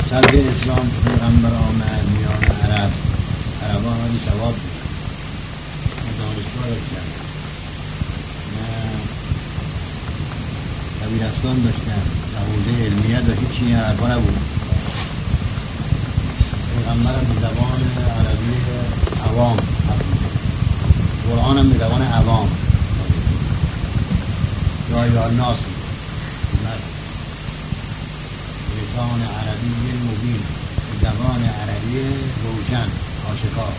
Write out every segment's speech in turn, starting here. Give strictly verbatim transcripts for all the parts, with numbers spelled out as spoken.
صدر اسلام که پیغمبر آمد میان عرب، عربان حالی ثواب بود، نه دانشگاه داشتن، نه دبیرستان داشتن، نه حوزه علمیه داشت، هیچی این حرفا نبود. پیغمبر هم به زبان عربی عوام، قرآن هم به زبان عوام، یا یا ناس، لسان عربی مبین، زبان عربی روشن آشکار.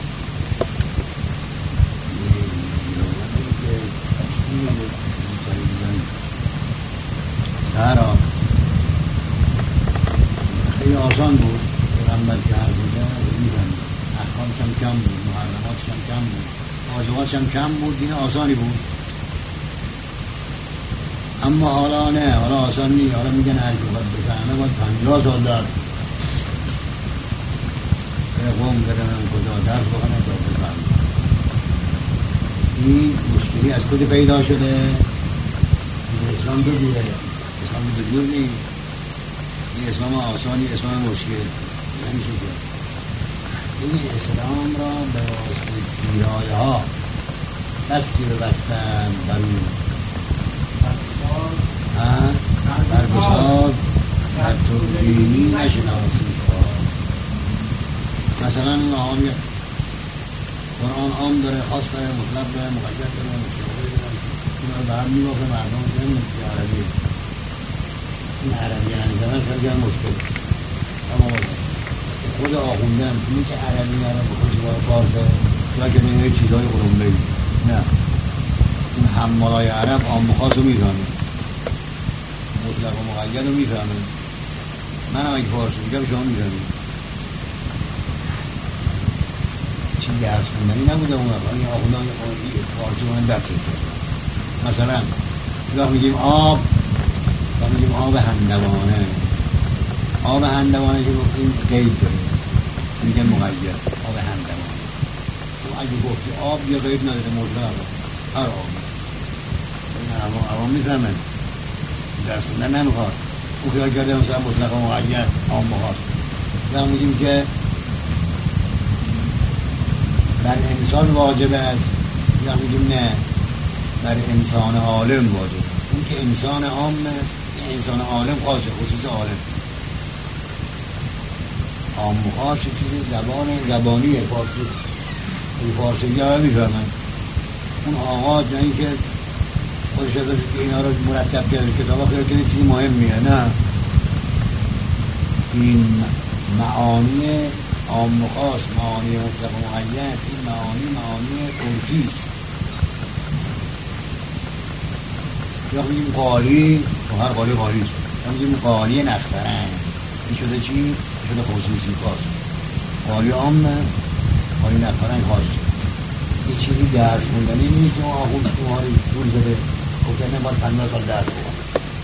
در حال خیلی آسان بود پیغمبر که حرف بوده می‌فهمید، احکامش هم کم بود، محرماتش هم کم بود، واجباتش هم کم بود، دین آسانی بود. اما حالا نه، حالا آسان نیست، حالا میگن هر کی باید بفهمه باید پنجاه سال درس بره قوم برن کجا درس بخونه تا بفهمه. این مشکلی از کجا پیدا شده؟ اسلام دو جوره، اسلام دو جور نیست، این اسلام آسانی، اسلام مشکل نمیشه که این اسلام را به واسطه پیرایه ها دستی رو بستن بر اون برگساز در تو دینی نشناسی کار. مثلا آمی قرآن عام داره، خاص داره، مطلب داره، مقید داره، مشابه داره، این رو به هم میبافه مردم که این مطلب عربی این عربی انجامه خیلی هم مشکل. اما خود آخونده هم کنی که عربی نره به خودش باید فارسه یا که نمیه چیزهای قرآن بگی، نه این حمالای عرب عام خاص رو میفهمه، مطلق و مقید رو میفهمه. من هم اگه فارسی میگم شما میفهمید. چی درس خوندنی نبوده اون وقت، این آخونده های فارسی رو من درس کرد. مثلا وقت میگیم آب، وقت میگیم آب هندوانه، آب هندوانه که گفتیم قید داره میگن مقید، آب هندوانه. اگه گفتی آب یه قید نداره، مطلق هر آب اما عوام میفهمن، درس خوندن نمیخواد. اون خیال کرده مثلا مطلق و مقید عام مخواست. یا میگیم که بر انسان واجب است، یا میگیم نه بر انسان عالم واجب. اون که انسان عامه، انسان عالم خاصه، خصوص عالم. عام خاص چیزی زبان زبانیه، فارسی فارسی ها میفهمن. اون آقا جا این که خودش از که اینا رو مرتب کرده کتابا خیلی کنه چیزی مهم میه، نه این معانی عام و خاص، معانی مطلق و مقید، این معانی معانی عرفی است. یا میگیم قالی و هر قالی قالی است، یا میگیم قالی نخترن، این شده چی؟ این شده خصوصی خاص. قالی عامه، قالی نخترن خاص. این چیزی درس موندنی نیست که اون آخون شماری دور زده گفتنه باید پنجاه سال درس بخون.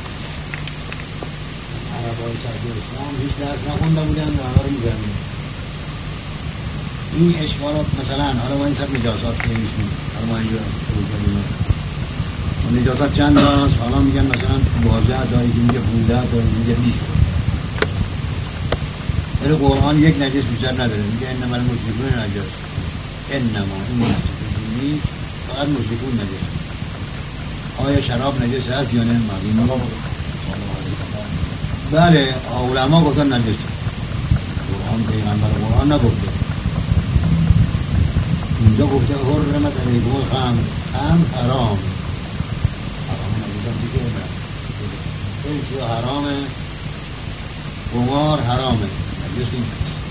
عربای صدر اسلام هیچ درس نخونده بودن و همه رو میفهمید. این اشکالات مثلا حالا ما این سر نجاسات که میشیم، حالا ما اینجا بودیم نجاسات چند هاست، حالا میگن مثلا بازده تا یکی میگه پونزده تا یکی میگه بیست تا. ولی قرآن یک نجس بیشتر نداره، میگه انما المشرکون نجس، انما این مشرکون نیست، فقط مشرکون نجس. آیا شراب نجس هست یا نه؟ معلومه. بله علما گفتن نجس، قرآن پیغمبر قرآن نگفته. اینجا گفته حرمت علیکم الخمر، خمر حرام، حرام نجس هم دیگه نه، خیلی چیزا حرامه، قمار حرامه، نجس نیست.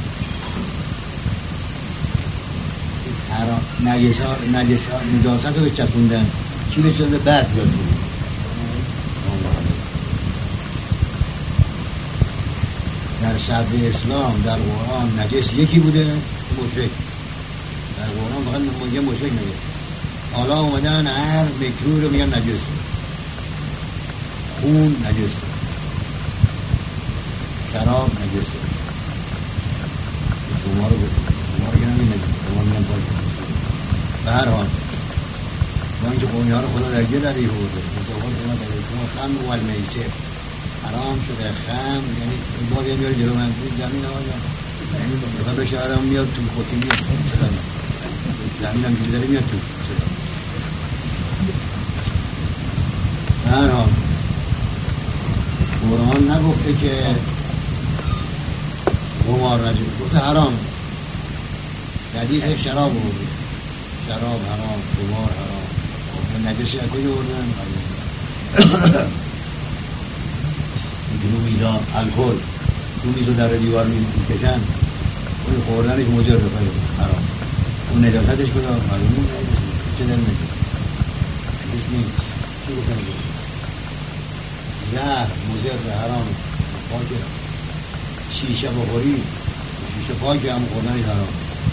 حرام نجسا نجسا نجاست رو بچسبوندن، چی بچسبونده بعد بیاد کنید. در صدر اسلام در قرآن نجس یکی بوده، مشرک. در قرآن فقط میگه مشرک نجس. حالا اومدن هر مکروه رو میگن نجس، خون نجس، شراب نجس، قمار رو قمار رو که نمیگن نجس، قمار میگن پاک. به هر حال با اینکه قومی ها رو خدا درگه در این حوضه متوقع قیمت علیکم الخمر و المیسر، حرام شده خم، یعنی باز یه جلو من زمین آقا یعنی بخواه بشه آدم میاد تو خودی میاد صدا میاد زمین هم جوری میاد تو صدا هر حال قرآن نگفته که قمار نجوز، گفته حرام. حدیث شراب بردی، شراب حرام، قمار حرام. نجسی از کجا بردن؟ دو میزا الکل دو میزا در دیوار میکشن، اون خوردنش مضر بخواه حرام. اون نجاستش کجا؟ معلومه چه در نجاست؟ نجاست نیست. چی گفتن نجاست؟ زهر مضر حرام پاکه. شیشه بخوری شیشه پاکه، هم خوردنش حرام.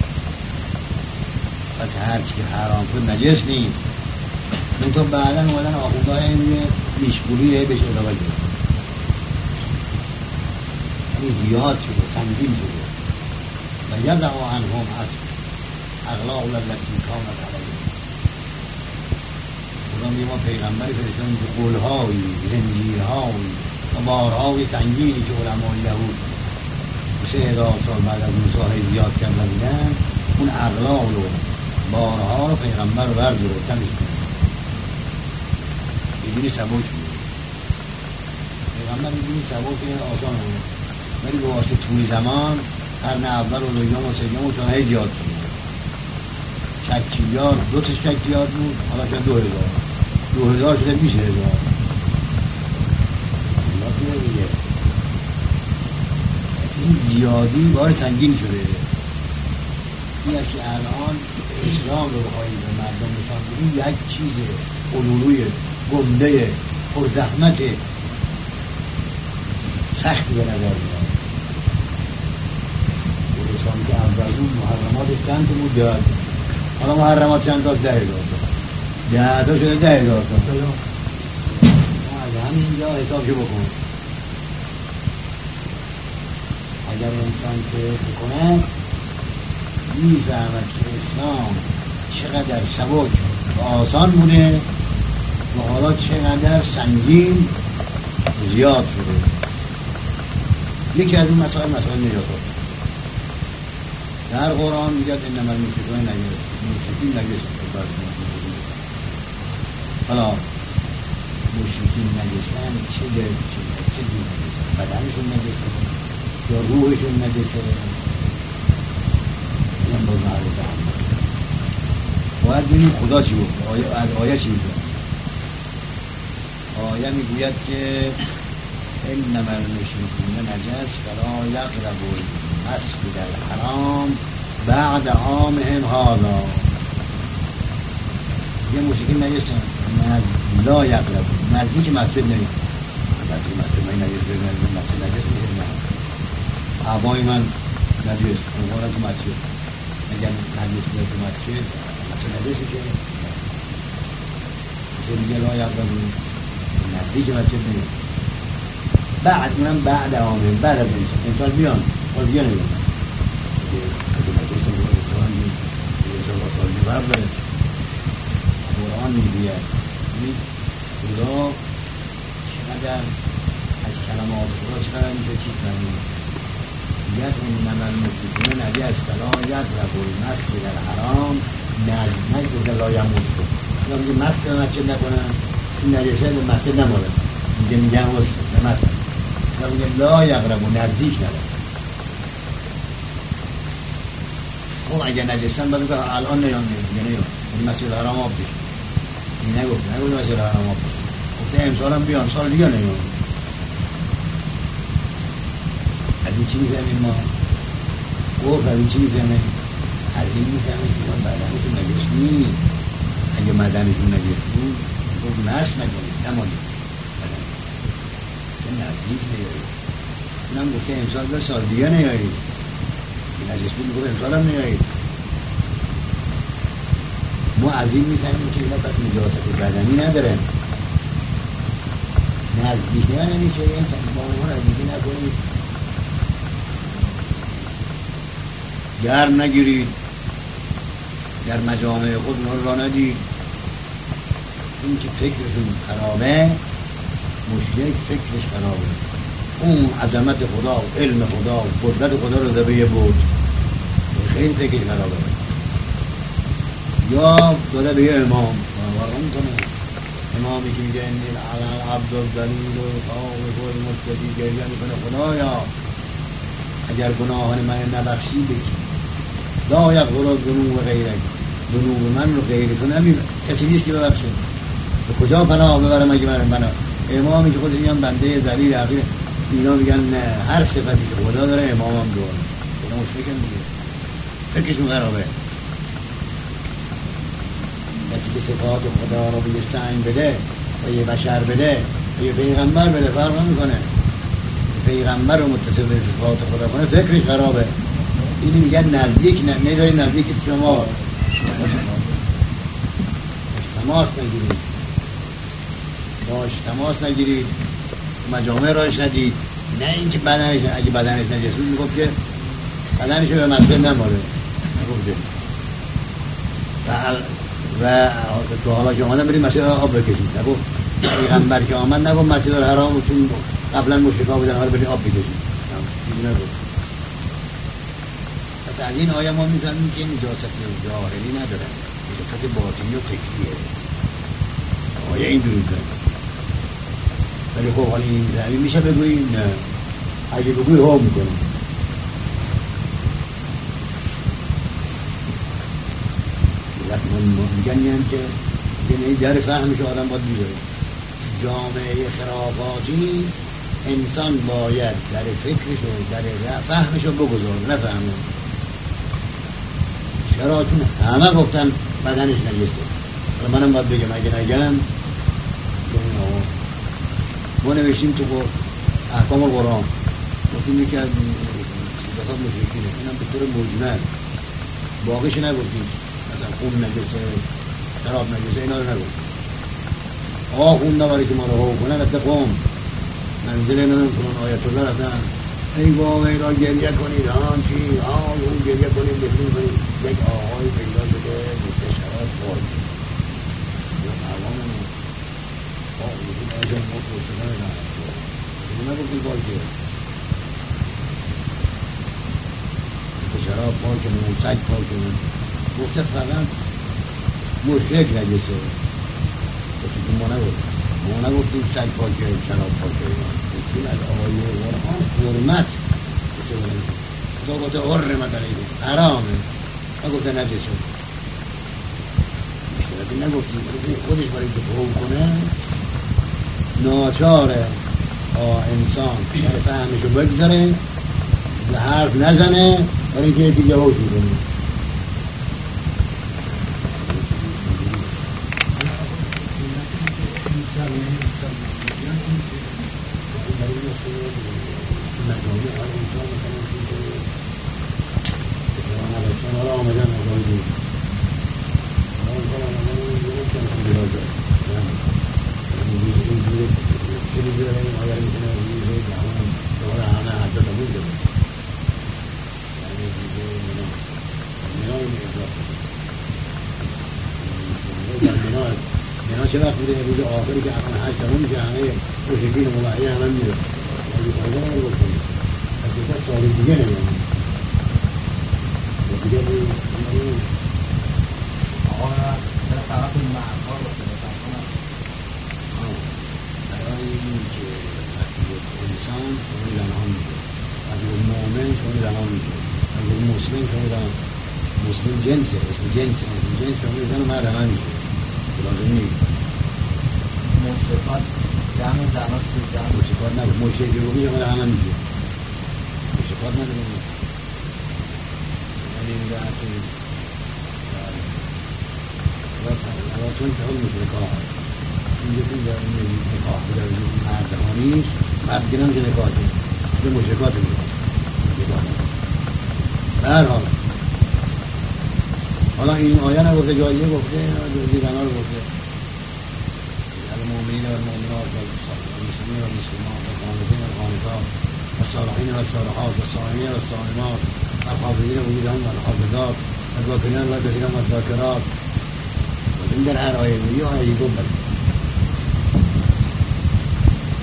پس هرچی که حرام شد نجس نیست. من تو بعدا اومدن آخونده های روی میشگولیه بهش اضافه کرد، این زیاد شده، سنگین شده. و یدع عنهم اغلاق التي کانت علیهم. خدا میگه ما پیغمبری فرستادیم که قولهایی، زنجیرهایی و بارهای سنگینی که علمای یهود سه هزار سال بعد از موسی زیاد کرده بودن، اون اغلاق رو بارها رو پیغمبر رو برد رو کمش کنه، یه سبک بود. پیغمبر یه سبک آسان بود، ولی به واسه طول زمان قرن اول و دوم و سوم و چون هی زیاد شد. شکیات دو تا شکیات بود، حالا شد دو هزار دو هزار شده بیش هزار. اللہ شده دیگه این زیادی بار سنگین شده. این است که الان اسلام رو بخواهی به مردم نشان بدی یک چیز علولوی گنده پرزحمت سختی به نظر میاد. درستانی که اول بود محرماتش چند تا بود؟ ده. حالا محرمات چند تا؟ ده هزار تا. ده تا شده ده هزار تا. از همینجا حساب شو بکن. اگر انسان فکر کنه میفهمد که اسلام چقدر سبک و آسان بوده و حالا چقدر سنگین زیاد شده. یکی از اون مسائل مسائل نجاست. در قرآن میگه انما المشرکون نجس، مشرکین نجس. حالا مشرکین نجسن چه در چه دین نجسن؟ بدنشون نجسه یا روحشون نجسه؟ این باز معرفه هم باید بینیم خدا چی گفت. آیه, آیه چی میگه؟ آیه میگوید که انما المشرکون نجس فلا یقربوا المسجد الحرام بعد عامهم هذا. یه مشرکین نجسن، لا یقربوا، نزدیک مسجد نمید. نزدیک مسجد من نجس بگم مسجد نجس میگه نه. عبای من نجس، اونگاه تو مسجد اگر نجس بیاد تو مسجد مسجد نجسی که چه میگه لا یقربوا، نزدیک مسجد نمید. بعد اونم بعد عامهم، بعد از انسان انسان بیان باز بیان نمید قرآن میگوید خدا چقدر از کلمات خدا چقدر میشه چیز نمید. میگه انما المشرکون نجس فلا یقربوا المسجد الحرام، نجس لا یمسوا. خدا میگه مسجد مسجد نکنن، این نجسه به مسجد نماره، میگه میگه مسجد به مسجد. خدا میگه لا یقربوا، نزدیک نرن. خب اگه نجستن باید بگه الان نیان نمیگه نیان این مسجد الحرام آب بشه. این نگفته نگفته مسجد الحرام آب بشه، گفته امسال هم بیان سال دیگه نیان. از این چی میفهمیم ما؟ گفت از این چی میفهمیم؟ از این میفهمیم که من بدنشون نجس نیست. اگه بدنشون نجس بود گفت مس نکنید نمانید بدن که نزدیک نیایید. اونم گفته امسال به سال دیگه نیایید. نجس بود میگوه امسال هم نیایید. ما از این میفهمیم که اینا پس نجاست بدنی ندارن. نزدیکی ها نمیشه، این با اونها نزدیکی نکنید. گرم نگیرید، در مجامع خود اونها را ندید. این که فکرشون خرابه مشرک فکرش خرابه، اون عظمت خدا و علم خدا و قدرت خدا رو داره یه بود، خیلی فکرش خرابه. یا داده به یه امام باور میکنه، امامی که میگه این الان عبدالدلیل و خالق و مستدی گریه میکنه خدایا اگر گناهان من نبخشی بکی لا یغفر الذنوب غیرک، ذنوب من رو غیر تو نمی کسی نیست که ببخشه. به کجا پناه ببرم اگه من بنا امامی که خودش میگن بنده ذلیل حقیر، اینا میگن نه هر صفتی که خدا داره امام هم داره. خدا مشرکن دیگه، فکرشون خرابه. کسی که صفات خدا رو به یه سنگ بده و یه بشر بده و یه پیغمبر بده فرق نمیکنه، پیغمبر رو متصل به صفات خدا کنه فکرش خرابه. اینی میگن نزدیک نه نداری نزدیک شما باش تماس نگیرید، باش تماس نگیرید، مجامع راش ندید، نه اینکه بدنش اگه بدنش نجس بود میگفت که بدنش رو به مسجد نماره نگفته و تو حالا که آمدن بریم مسجد آب بکشید نگفت. پیغمبر که آمد نگفت مسجد الحرام چون قبلا مشرکا بودن حالا بریم آب بکشید نگفت. پس از این آیه ما میفهمیم که نجاست ظاهری نداره، نجاست باطنی و فکریه. آیه این دور میکنه. ولی خب حالا این زمین میشه بگوییم نه، اگه بگوی ها میکنیم. میگن یعنی که یعنی در فهمش آدم باید بیاره. جامعه خرافاتی انسان باید در فکرش و در فهمش رو بگذار نفهمه. چرا؟ چون همه گفتن بدنش نجسه. منم باید بگم اگه نگم ما نوشتیم تو احکام قرآن گفتیم یکی از صفات مشرکینه، اینم به طور مجمل باقیش نگفتیم، مثلا خون نجسه شراب نجسه اینا رو نگفتیم. آه خون نباری که ما رو هو کنن اتقام منزل نمیم فلان آیت الله رفتن ای واقعی را گریه کنید آن چی آه اون گریه کنید بفرین کنید. یک آقای پیدا شده گفته شراب خواهد یا عوام آه بودیم آجا ما پرسنه نگم سنه نگفتیم پاکه گفته شراب پاکه نمون سگ پاکه نمون گفته فقط مشرک نجسه. گفته ما نگفتیم ما نگفتیم سگ پاکه شراب پاکه گفتیم از آیه قرآن حرمت خدا گفته حرمت علیکم حرامه نگفته نجسه. اشتراکی نگفتیم خودش برای که فهم کنه ناچاره انسان برای فهمشو بگذاره و حرف نزنه برای اینکه یکی جهوش میکنه. چه وقت بوده روز آخری که اقام هشت همون میشه همه مشرکین مباحی همه میره ولی فایده هم رو کنیم از دیگه سال دیگه نمیم و دیگه نمیم آقا چرا فقط این معنها رو کنه برای این که وقتی انسان شما زنها میشه از اون مؤمن شما زنها میشه از اون مسلم شما زنها مسلم جنسه اسم جنسه اسم جنس شما زن و مرد همه میشه لازم نیست مشرکات جمع زنات شد جمع مشرکات نبود مشرکی رو میشه همه همه میشه مشرکات نداره یعنی این رأسی رأسون که خود مشرکات این جسیم در این نکاح در مردمانیش مرد گرم که نکاحه که مشرکات میشه به هر حال حالا این آیه نگفته جاییه گفته جاییه زنها رو گفته المؤمنین و المؤمنات و المسلمین و المسلمات و القانتین و القانتات و الصالحین و الصالحات و الصائمین و الصائمات و الحافظین وجودهم و الحافظات و الذاکرین و الذاکرین و الذاکرات. این در هر آیه یه آیه گفت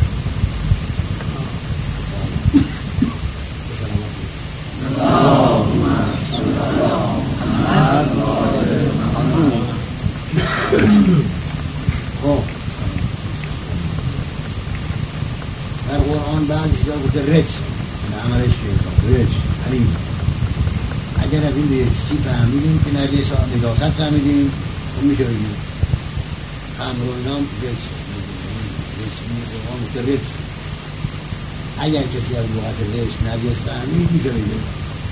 رجس این عملش رجس علیم. اگر از این رجسی فهمیدیم که نجس نجاست فهمیدیم اون میشه بگیم خمر و اینا رجس رجس. اگر کسی از لغت رجس نجس فهمید میشه بگیم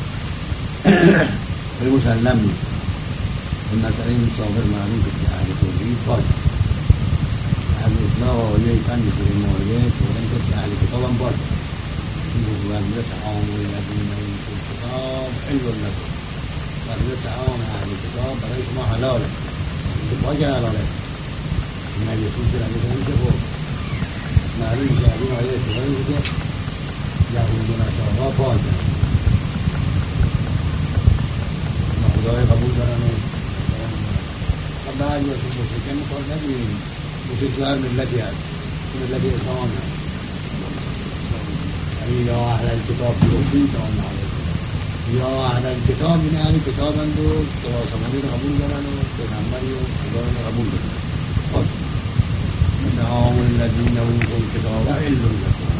ولی مسلم نیست. این مسئله این صابر معلوم که اهل توحید پاک از اطلاق آیه پنج سوره مائده سوره که اهل کتاب هم پاک این ورده تعامل الذین اوتوا الکتاب حل لکم ورده تعامل اهل کتاب برای شما حلاله این پاک حلاله این نجسی که نجس نمیشه خب معلوم که از این آیه استفاده میشه که یهود و نصارا پاک خدای قبول دارن و بعضی از این مشرکین میخواد نداریم مشرک تو هر ملتی هست تو ملت اسلام هست یعنی یا اهل الکتاب بیرسید آن یا اهل الکتاب یعنی اهل کتاب هست و تواسمانی رو قبول دارن و پیغمبری و خدای رو قبول دارن خب نعام الذین اوتوا الکتاب حل لکم.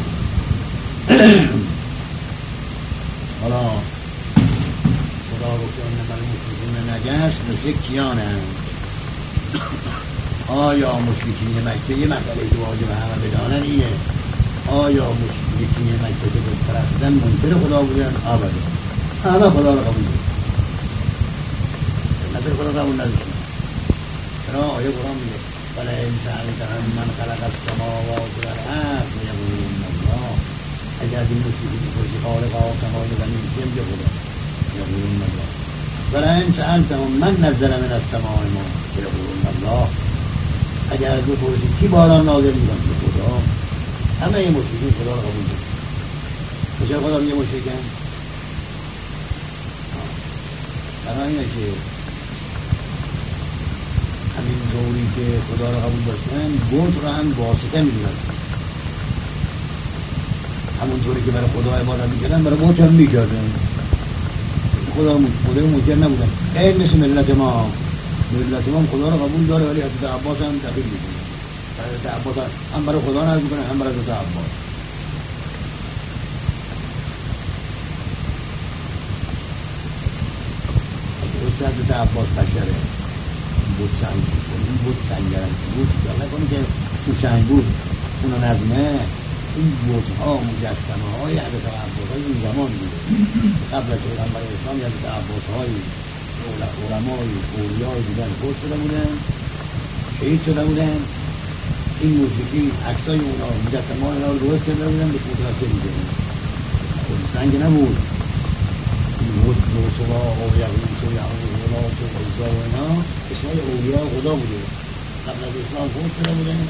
حالا خدا گفته انما المشرکون نجس مشرک کیان هست؟ آیا مشرکین مکه یه مسئله که واجب همه بدانن اینه آیا مشرکین مکه که بت پرستن منکر خدا بودن؟ آبده همه خدا رو قبول دارن منکر خدا قبول نداشتن. چرا آیه قرآن میگه ولئن سألتهم من خلق السماوات والارض لیقولن الله. اگر از این مشرکین میپرسی خالق آسمان و زمین کیه؟ میگه خدا. یقولون الله. ولئن سألتهم من نزل من السماء ماء یقولون الله. اگر از بپرسی کی باران نازل میکنه؟ خدا. همه این مشرکین خدا رو قبول دارن. چرا خدا میگه مشرکن؟ برای اینه که همین طوری که خدا رو قبول داشتن بت رو هم واسطه میدونن. همون طوری که برای خدا عبادت میکردن برای بت هم میکردن. خدا خدا منکر نبودن. این مثل ملت ما ملت ما خدا رو قبول داره ولی حضرت عباس هم دخیل میکنه. حضرت عباس هم برای خدا نزد میکنه هم برای حضرت عباس. حضرت عباس بشره بود سنگ بود این بود سنگرم بود جا نکنه که تو سنگ بود اونو نظمه این بودها مجسمه های حضرت عباس های اون زمان بود قبل از پیغمبر اسلام حضرت عباس های علمای اولیای دیگر خود شده بودن شهید شده بودن. این موسیقی عکسای اونا مجسمه های اونا رو درست کرده بودن به مترسه میدن سنگ نبود. این بود موسوا و یغوث و یعوق و غلاط و عزا و اینا اسمای اولیاء خدا بوده قبل از اسلام خود شده بودن.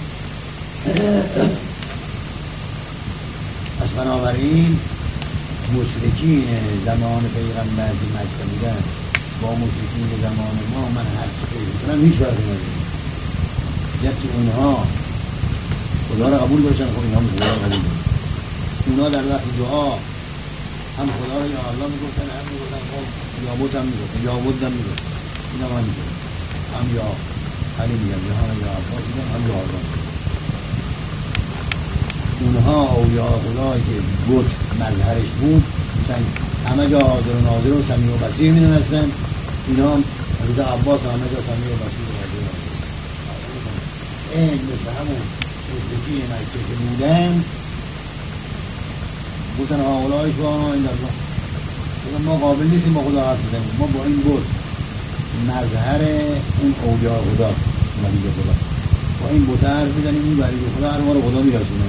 پس بنابراین مشرکین زمان پیغمبر که مکه بودن با مشرکین زمان ما من هر چی پیدا کنم هیچ فرقی نداره. یکی اونها خدا را قبول داشتن خب این هم خدا را قبول داشتن. اونها در وقت دعا هم خدا را یا الله میگفتن هم میگفتن خب یا بود هم میگفتن یا بود هم میگفتن این هم هم میگفتن هم یا علی میگم یا هم یا عباس میگم هم یا الله. اونها اولیاء خدایی که بود مظهرش بود مثلا همه جا حاضر و ناظر و سمیع و بصیر میدونستن. اینا هم حضرت عباس همه جا سمیع و بصیر و حاضر و ناظر. این مثل همون مشرکین مکه که بودن بودن آقلایش با آنها این درزا ما قابل نیستیم با خدا حرف بزنیم. ما با این بود مظهر اون اولیاء خدا ولی خدا با این بود حرف بزنیم این ولی خدا هر ما رو خدا میرسونه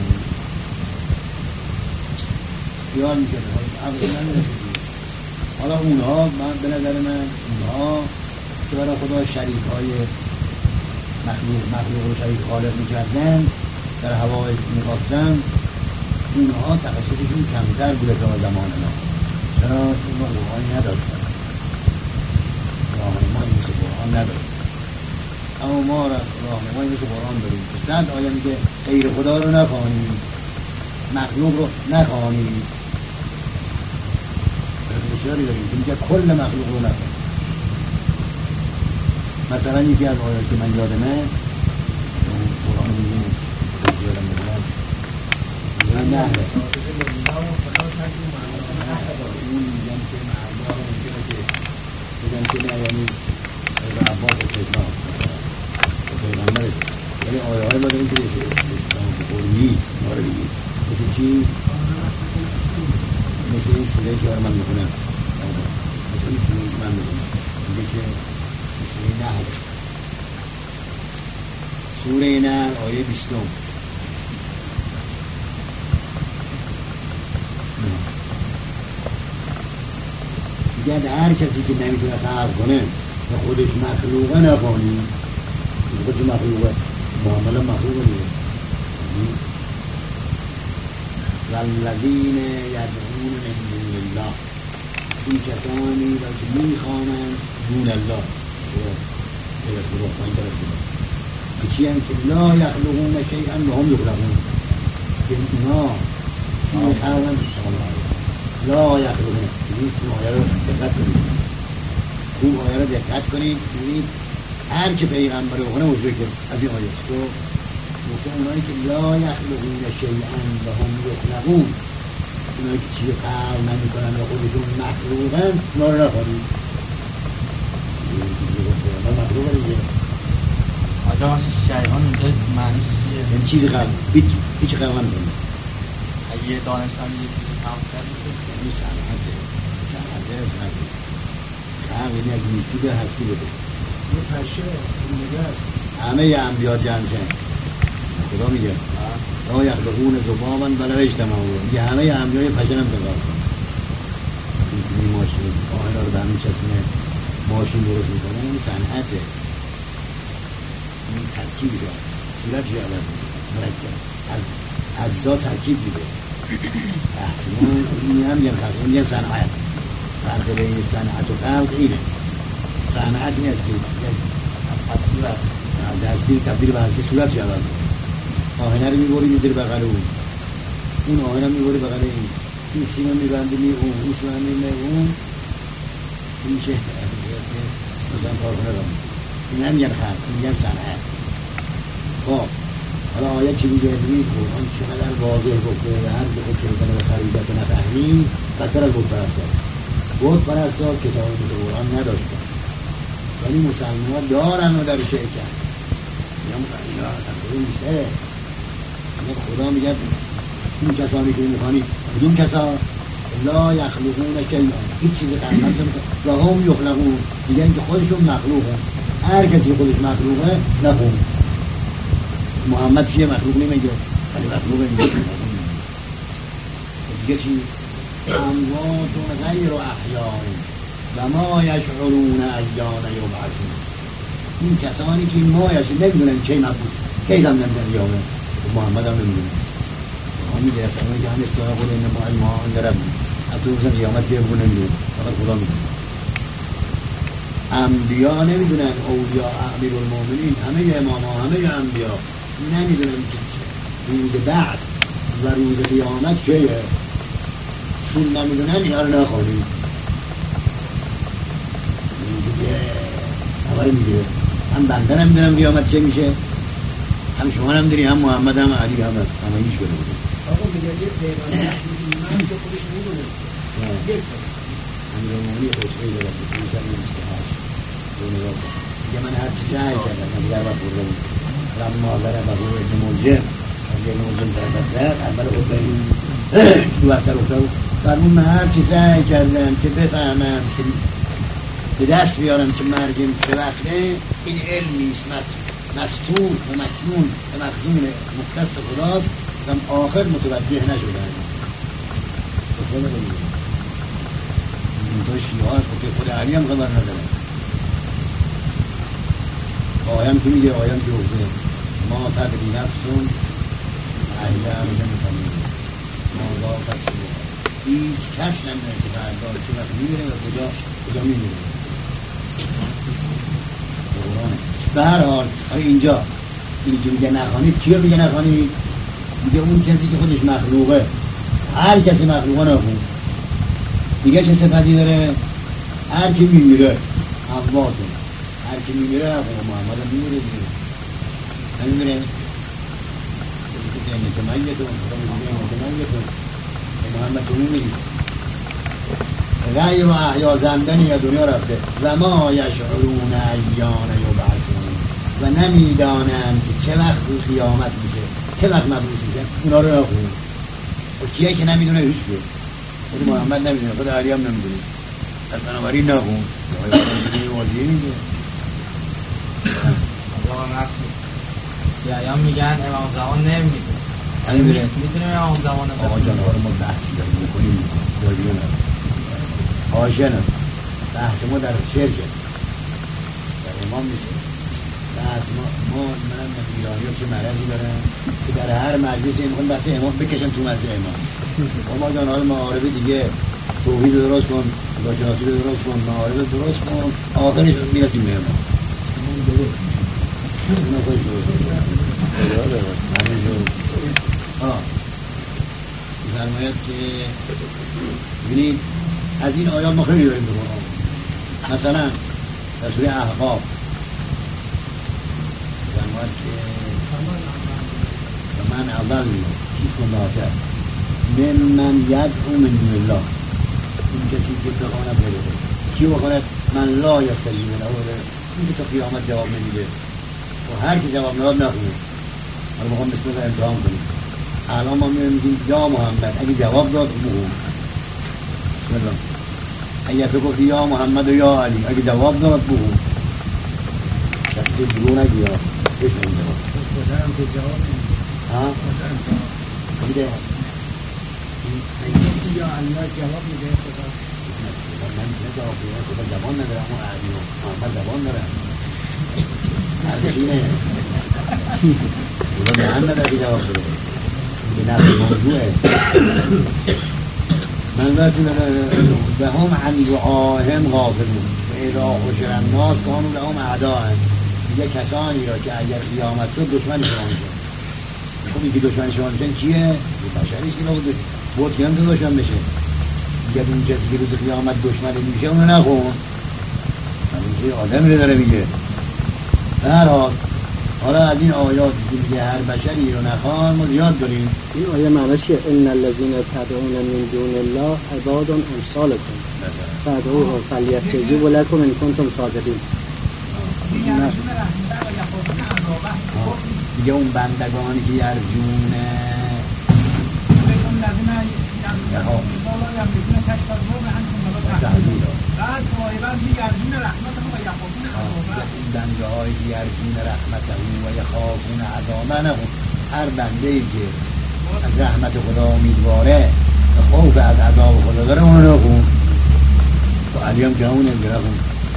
خیال میکنه اول نمیرسونیم. حالا اونها من به نظر من اونها که برای خدا شریک های مخلوق مخلوق رو شریک خالق میکردن در هوای میخواستن اونها تخصصشون کمتر بوده تا زمان ما. چرا؟ چون ما قرآنی نداشتن راهنمایی مثل قرآن نداشتن. اما ما راهنمایی مثل قرآن داریم. صد آیه میگه غیر خدا رو نخوانید مخلوق رو نخوانید. بسیاری داریم که میگه کل مخلوق رو نخوانید. مثلا یکی از آیات که من یادمه قرآن میگه یادم میگه من نهره اون میگن که مردها رو ممکنه که بگن که نه یعنی از عباس و کشنا و پیغمبرش یعنی آیه های ما داریم که اسلام بخور نیست ما رو بگید مثل چی؟ مثل این سوره که آره من میکنم مثل این سوره که من میکنم میگه که سوره نحل سوره نحل آیه بیستم میگه هر کسی که نمیتونه خلق کنه و خودش مخلوقه نخوانی خودش مخلوقه معامله مخلوقه میگه والذین یدعون من دون الله این کسانی را که میخوانند دون الله غیر خدا پایین طرف خدا چی هم که لا یخلقون شیئا و هم یخلقون که اینا میخوانند لا یخلقون این آیه رو دقت کنید خوب آیه رو دقت کنید ببینید هر که پیغمبر رو بخونه موضوع که از این آیه است تو مثل اونایی که لا یخلقون شیئا و هم یخلقون اونایی که چیز خلق نمی‌کنن و خودشون مخلوقن اونا رو نخوانید ما مخلوقه دیگه آجا شیئان اینجا معنیش چیه؟ این چیز خلق هیچ هیچ خلق نمی‌کنه اگه دانشمند یه چیزی خلق کرد یعنی صنعته صنعته صنعته خلق یعنی اگه نیستی به هستی بده یه پشه نگه همه ی انبیا جمع شن خدا میگه لا یخلقون ذبابا ولا اجتمعوا میگه همه ی انبیا یه پشه نمی‌تونن این ماشین آهنا رو به همین چسبونه ماشین درست میکنه این صنعته این ترکیب جا صورت جا عوض مرکب از اجزا ترکیب دیده احسنون این هم یه خلق این یه صنعت فرق بین صنعت و خلق اینه صنعت این است که تصویر است دستی تبدیل به هستی صورت شود آهنه رو میبری میداری بغل اون اون آهنه رو میبری بغل این این سیم میبندی می اون این سیم میبندی اون این میشه مثلا کارخونه رو این هم یه خلق این یه صنعت خب حالا آیه چی میگه ببینید قرآن چقدر واضح گفته هر که خود کنه به خریدت و نفهمی بدتر از بود پرستار بود پرستار کتاب مثل قرآن نداشتن ولی مسلمان ها دارن و در شرکت یا اینا تقریبا بیشتره خدا میگه این کسانی که میخوانید کدوم کسا لا یخلقون شیئا هیچ چیز خلق نمیکنن و هم یخلقون میگن که خودشون مخلوقه هر کسی خودش مخلوقه نخون محمد چیه مخلوق نمیگه ولی مخلوق اینجا دیگه چی اموات غیر احیاء و ما یشعرون ایان یبعثون این کسانی که مایش نمیدونن کی مبعوث کی زندن در قیامت محمد هم نمیدونه ما میگه اصلا که هم استواه قول این ما علمها عند ربی حتی روز قیامت که بگو نمیدونه فقط خدا میدونه انبیا نمیدونن اولیاء امیر المؤمنین همه امام ها همه انبیا نمیدونن روز بعث و روز قیامت کیه چون نمیدونن اینا رو نخوانید اولی میگه هم بنده نمیدونم قیامت چه میشه هم شما نمیدونی هم محمد هم علی هم همه ایش بده بوده آقا میگه یه پیغمبر من که خودش میدونست یک امیر المؤمنی خودش خیلی دارد که خودش هم نیست که هاش دونه را میگه من هر چی سعی کردم من دیگر وقت برده بود رم مادر بقو ابن موجه ابن موجه طرفت زد اول خود بگیم دو اثر افتاد فرمون من هر چی سعی کردم که بفهمم که به دست بیارم که مرگم چه وقته این علم نیست مستور و مکنون و مخزون مختص خداست و آخر متوجه نشدن خدا بگیم این تو شیعه هست که خود علی هم خبر نداره آیم که میگه آیم که گفته ما تدری نفسون اهل هم نمی‌فهمیم ما را تکسیه هیچ کس نمیدونه که فردا چه وقت میمیره و کجا کجا میمیره به هر حال اینجا اینجا میگه نخوانید چیه میگه نخوانید میگه اون کسی که خودش مخلوقه هر کسی مخلوقه نخون دیگه چه صفتی داره هر کی میمیره امواته هر کی میمیره نخون محمد هم میمیره دیگه نمیمیره اینه که میتون اینه که میتون محمد تو میمیری غیر و احیا زندنی یا دنیا رفته و ما یشعرون ایان یبعثون و نمیدانند که چه وقت قیامت میشه چه وقت مبعوث میشه. اونا رو نخون و کیه که نمیدونه هیچ که خود محمد نمیدونه خود علی هم نمیدونه از بنابراین نخون واضحه میگه یا میگن امام زمان نمیدونه نمیدونه میتونیم امام زمان آقا جان ها رو ما بحثی داریم میکنیم راجبه نه حاشیه نه بحث ما در شرکه در امام میشه بحث ما ما منم ایرانی ها چه مرضی دارن که در هر مجلسی میخوان بحث امام بکشن تو مزد امام ما جان ها رو معارفه دیگه توحید رو درست کن خداشناسی رو درست کن معارفه رو درست کن آخرش میرسیم به امام اون خودش درست همین جو آه فرماید که ببینید از این آیات ما خیلی داریم بکنم مثلا در سوره احقاف فرماید که من اول چیز کناتر من من یدعو من دون الله این کسی که بخواند بره کی بخواند من لا یستجیب له این که تا قیامت جواب نمیده و هر کی جواب نداد نخونه. حالا بخوام بسم الله امتحان کنیم الان ما میگیم یا محمد اگه جواب داد بگو بسم الله اگه تو گفتی یا محمد و یا علی اگه جواب داد بگو شکلی بگو نگی یا بشه این جواب خودم که جواب ها؟ میده یا الله جواب میده خدا من نه جواب میده خدا زبان نداره اما علی و محمد زبان داره عرضشینه خدا دهن نداره که جواب بده به نفس موضوعه من بسیم به هم عن دعاهم غافلون و اذا حشر الناس کانوا لهم اعداء دیگه کسانی را که اگر قیامت شد دشمن شما میشن. خب این که دشمن شما میشن چیه؟ بشریست که نبود بود که هم که دشمن بشه دیگه اون کسی که روز قیامت دشمن میشه اونو نخون همین آدم رو داره میگه. هر حال حالا از این آیات که هر بشری رو نخوان ما زیاد داریم. این آیه معنیش ان الذين تدعون من دون الله عباد امثالكم فادعوهم فليستجيبوا لكم ان كنتم صادقين. دیگه اون بندگانی که یرجون بنده های یرجون رحمته و یخافون عذابه. هر بنده ای که از رحمت خدا امیدواره خوف از عذاب خدا داره اونو نخون. و علی هم که همونه نخون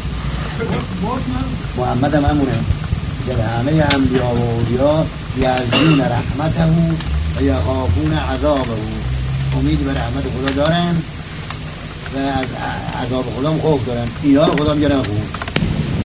محمد هم همونه که همه انبیا و اولیا یرجون رحمته و یخافون عذابه امید به رحمت خدا دارن و از عذاب خدا هم خوف دارن. اینا رو خدا میگه نخون.